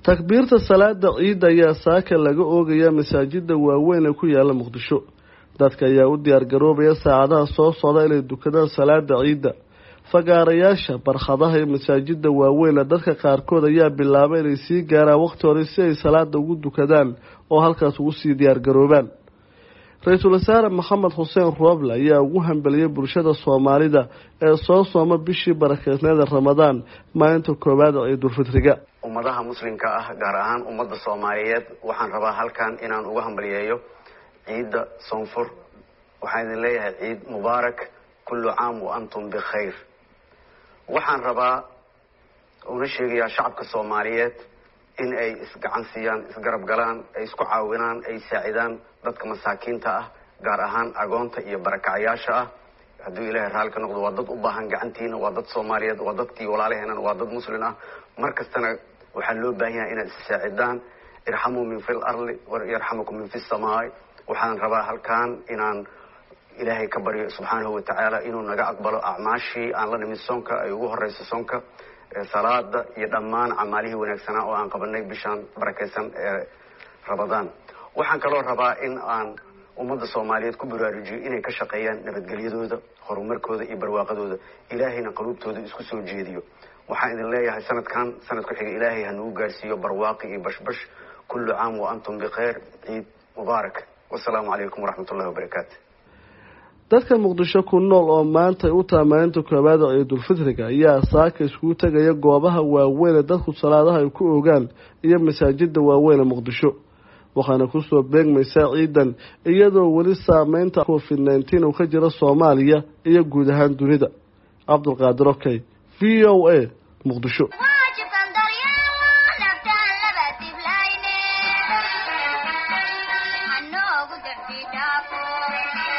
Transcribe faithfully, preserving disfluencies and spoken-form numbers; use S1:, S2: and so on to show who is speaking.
S1: takbiirta salaada ciida ayaa saaka laga oogaya masaajida waaweyn ee ku yaala Muqdisho. dadka ayaa u diyaar garoobaya saacadaha soo socda inay dukadaan salaada ciida. fagaarayaasha barxadaha ee masaajida waaweyn dadka qaarkood ayaa bilaabay inay sii gaaraan waqti hore si ay salaada ugu dukadaan oo halkaas ugu sii diyaar garoobaan. Ra'iisul Wasaare Maxamed Xuseen Roble ayaa ugu hambaliyay bulshada Soomaalida ee soo sooma bishii barakeysnada Ramadaan maalinta koowaad ee Ciidul Fitriga.
S2: ummadaha muslimka ah gaar ahaan ummadda Soomaaliyeed waxaan rabaa halkan inaan uga hambaliyeeyo ciida Soonfur. waxaan idin leeyahay ciid mubaarak kullu caam wa antum bikhayr. waxaan rabaa una sheegayaa shacabka Soomaaliyeed in ay isgacan siiyaan isgarab galaan ay isku caawinaan ay saacidaan dadka masaakiinta ah gaar ahaan agoonta iyo barakacayaasha ah. hadduu ilaahay raali ka noqdo waa dad u baahan gacantiina waa dad Soomaaliyeed waa dadkii walaalaheenan waa dad muslim ah. markastana waxaa loo baahan yahay inaad isaacidaan irhamu min fil arli wa yarhamukum min fis samaa'i. waxaan rabaa halkan inaan ilaahay ka baryo subxaanahu wa ta'ala inuu naga aqbalo acmaashii aan la nimid soonka ay ugu horeyso soonka salaada iyo dhammaan acmaalihii wanaagsanaa oo aan qabanay bishan barakeysan ee Ramadaan. waxaan kaloo rabaa in aan ummadda Soomaaliyeed ku baraarujiyo inay ka shaqeeyaan nabadgelyadooda horumarkooda iyo barwaaqadooda ilaahayna qalubtooda isku soo jeediyo. waxaan idin leeyahay sanadkan sanadku xiga ilaahay ha nagu gaarsiiyo barwaaqi iyo bashbash kullu caam wa antum bikhayr. ciid mubaarak. wassalaamu calaykum waraxmatullahi wabarakaatu.
S1: dadka Muqdisho ku nool oo maanta u taamaynta koobaad ee Ciidul Fitriga ayaa saaka isku tagaya goobaha waaweyn ee dadku salaadaha ay ku oogaan iyo masaajida waaweyn ee Muqdisho. waxaana ku soo beegmaysaa ciidan iyadoo wali saameynta covid nineteen uu ka jiro Soomaaliya iyo guud ahaan dunida. Cabdulqaadir Okay, V O A, Muqdisho.
S3: I know good